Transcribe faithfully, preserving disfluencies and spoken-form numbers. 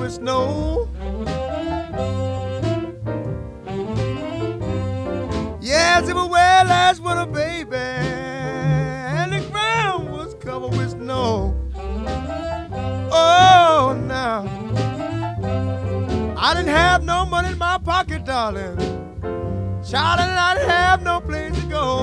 with snow. Yes, it was wet last winter, baby, and the ground was covered with snow. Oh, now I didn't have no money in my pocket, darling. Child, and I didn't have no place to go.